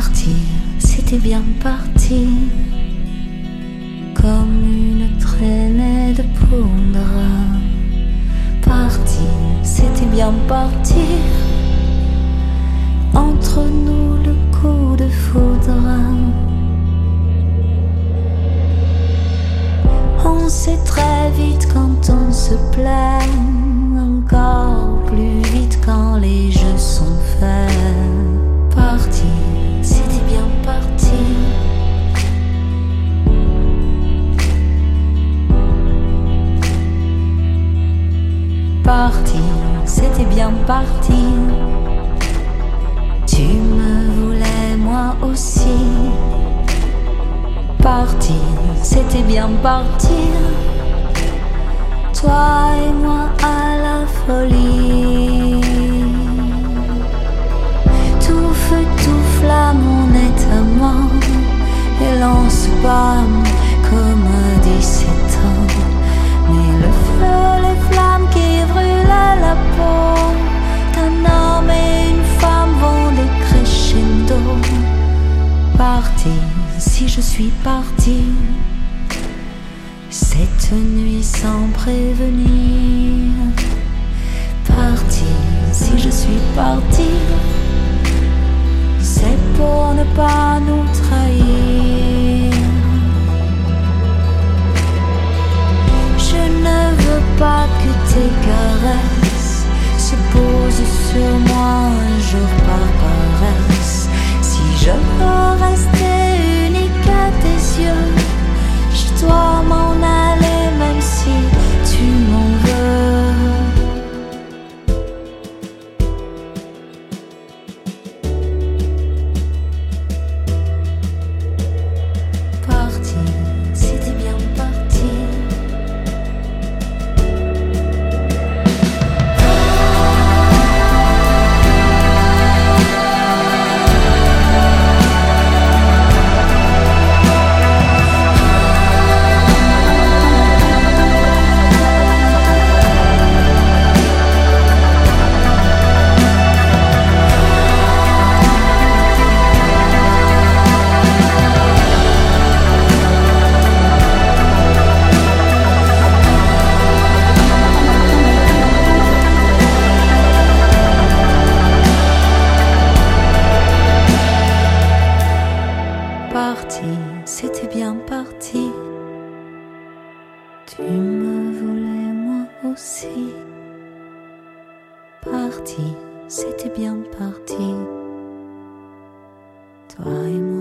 Partir, c'était bien parti, comme une traînée de poudre. Partir, c'était bien partir, entre nous le coup de foudre. On sait très vite quand on se plaît, encore plus vite quand les jeux sont faits. Partir, c'était bien parti. Partir, c'était bien parti. Tu me voulais moi aussi. Partir, c'était bien partir. Toi et moi à la folie. Tout feu, tout flamme, on est amants. Et l'on se pâme comme à 17 ans. Mais le feu, les flammes qui brûlent la peau d'un homme et une femme vont décrescendo. Partir, si je suis partie cette nuit sans prévenir. Partir, si je suis partie, c'est pour ne pas nous trahir. Je ne veux pas que tes caresses se posent sur moi un jour par paresse. Si je veux rester unique à tes yeux, je dois m'en aller même si tu m'en veux. Partir, c'était bien parti. Parti, c'était bien parti. Tu me voulais moi aussi. Parti, c'était bien parti. Toi et moi.